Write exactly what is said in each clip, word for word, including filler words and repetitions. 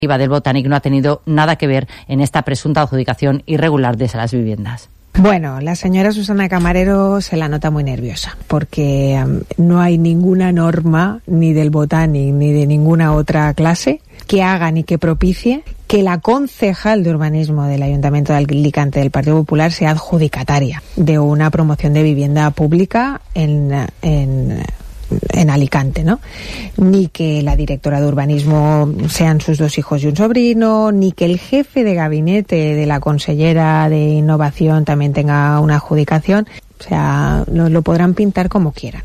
del Botanic no ha tenido nada que ver en esta presunta adjudicación irregular de las viviendas. Bueno, la señora Susana Camarero se la nota muy nerviosa porque um, no hay ninguna norma ni del Botanic ni de ninguna otra clase que haga ni que propicie que la concejal de urbanismo del Ayuntamiento de Alicante del Partido Popular sea adjudicataria de una promoción de vivienda pública en, en en Alicante, ¿no? Ni que la directora de urbanismo sean sus dos hijos y un sobrino, ni que el jefe de gabinete de la consellera de innovación también tenga una adjudicación. O sea, lo, lo podrán pintar como quieran.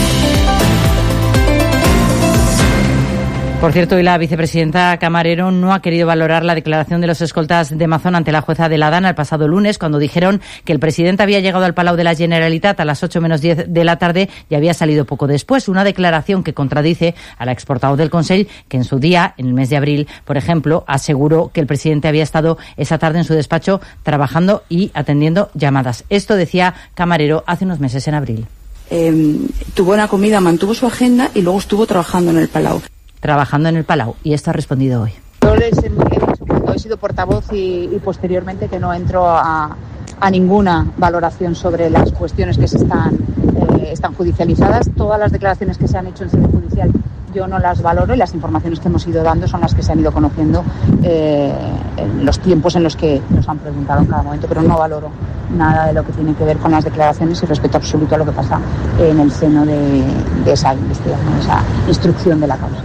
Por cierto, hoy la vicepresidenta Camarero no ha querido valorar la declaración de los escoltas de Mazón ante la jueza de la Dana el pasado lunes, cuando dijeron que el presidente había llegado al Palau de la Generalitat a las ocho menos diez de la tarde y había salido poco después. Una declaración que contradice a la exportavoz del Consell, que en su día, en el mes de abril, por ejemplo, aseguró que el presidente había estado esa tarde en su despacho trabajando y atendiendo llamadas. Esto decía Camarero hace unos meses, en abril. Eh, tuvo una comida, mantuvo su agenda y luego estuvo trabajando en el Palau. Trabajando en el Palau, y esto ha respondido hoy. Yo les he dicho cuando he sido portavoz y, y posteriormente que no entro a, a ninguna valoración sobre las cuestiones que se están, eh, están judicializadas. Todas las declaraciones que se han hecho en sede judicial yo no las valoro y las informaciones que hemos ido dando son las que se han ido conociendo eh, en los tiempos en los que nos han preguntado en cada momento, pero no valoro nada de lo que tiene que ver con las declaraciones y respeto absoluto a lo que pasa en el seno de, de esa investigación, de esa instrucción de la causa.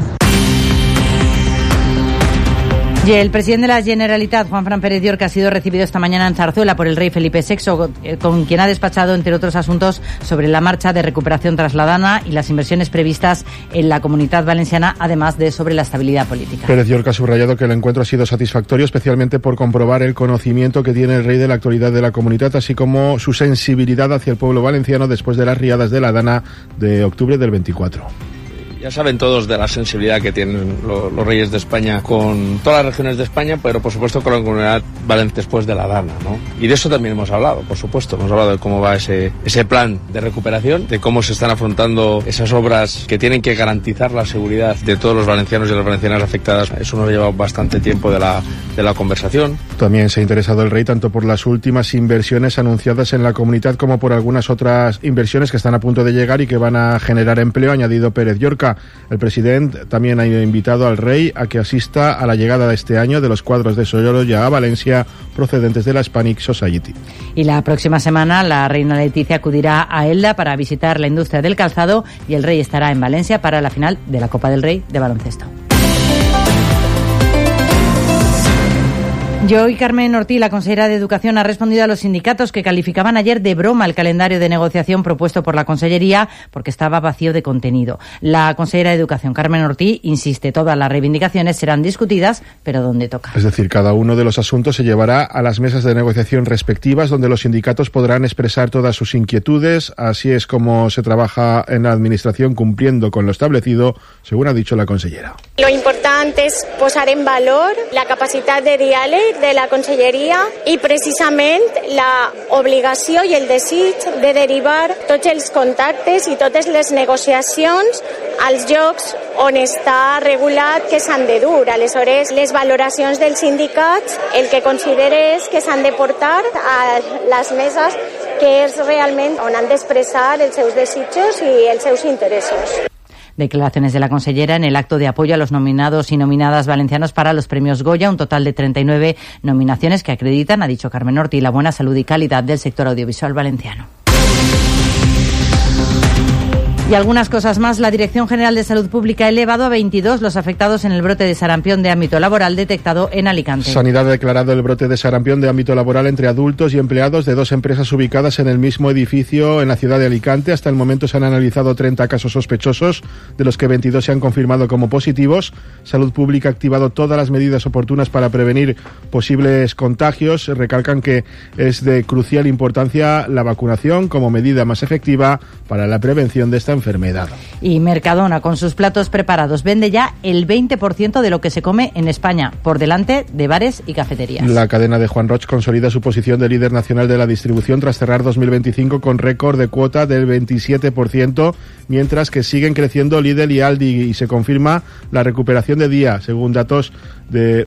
Y el presidente de la Generalitat, Juanfran Pérez Llorca, ha sido recibido esta mañana en Zarzuela por el rey Felipe sexto, con quien ha despachado, entre otros asuntos, sobre la marcha de recuperación tras la Dana y las inversiones previstas en la Comunitat Valenciana, además de sobre la estabilidad política. Pérez Llorca ha subrayado que el encuentro ha sido satisfactorio, especialmente por comprobar el conocimiento que tiene el rey de la actualidad de la comunidad, así como su sensibilidad hacia el pueblo valenciano después de las riadas de la Dana de octubre del veinticuatro. Ya saben todos de la sensibilidad que tienen los, los reyes de España con todas las regiones de España, pero por supuesto con la comunidad valenciana después de la Dana, ¿no? Y de eso también hemos hablado, por supuesto. Hemos hablado de cómo va ese, ese plan de recuperación, de cómo se están afrontando esas obras que tienen que garantizar la seguridad de todos los valencianos y las valencianas afectadas. Eso nos ha llevado bastante tiempo de la, de la conversación. También se ha interesado el rey tanto por las últimas inversiones anunciadas en la comunidad como por algunas otras inversiones que están a punto de llegar y que van a generar empleo, ha añadido Pérez Llorca. El presidente también ha invitado al rey a que asista a la llegada de este año de los cuadros de Sorolla a Valencia procedentes de la Hispanic Society. Y la próxima semana la reina Leticia acudirá a Elda para visitar la industria del calzado y el rey estará en Valencia para la final de la Copa del Rey de baloncesto. Y hoy Carmen Ortí, la consejera de Educación, ha respondido a los sindicatos que calificaban ayer de broma el calendario de negociación propuesto por la Consellería porque estaba vacío de contenido. La consejera de Educación, Carmen Ortí, insiste, todas las reivindicaciones serán discutidas, pero donde toca. Es decir, cada uno de los asuntos se llevará a las mesas de negociación respectivas, donde los sindicatos podrán expresar todas sus inquietudes. Así es como se trabaja en la Administración, cumpliendo con lo establecido, según ha dicho la consellera. Lo importante es posar en valor la capacitat de diàleg de la Conselleria i precisament la obligació i el desig de derivar tots els contactes i totes les negociacions als llocs on està regulat que s'han de dur. Aleshores, les valoracions dels sindicats, el que considere és que s'han de portar a les meses que és realment on han d'expressar els seus desitjos i els seus interessos. Declaraciones de la consellera en el acto de apoyo a los nominados y nominadas valencianos para los premios Goya, un total de treinta y nueve nominaciones que acreditan, ha dicho Carmen Ortí, la buena salud y calidad del sector audiovisual valenciano. Y algunas cosas más. La Dirección General de Salud Pública ha elevado a veintidós los afectados en el brote de sarampión de ámbito laboral detectado en Alicante. Sanidad ha declarado el brote de sarampión de ámbito laboral entre adultos y empleados de dos empresas ubicadas en el mismo edificio en la ciudad de Alicante. Hasta el momento se han analizado treinta casos sospechosos, de los que veintidós se han confirmado como positivos. Salud Pública ha activado todas las medidas oportunas para prevenir posibles contagios. Recalcan que es de crucial importancia la vacunación como medida más efectiva para la prevención de esta enfermedad. enfermedad. Y Mercadona, con sus platos preparados, vende ya el veinte por ciento de lo que se come en España, por delante de bares y cafeterías. La cadena de Juan Roch consolida su posición de líder nacional de la distribución tras cerrar dos mil veinticinco con récord de cuota del veintisiete por ciento, mientras que siguen creciendo Lidl y Aldi, y se confirma la recuperación de Día, según datos de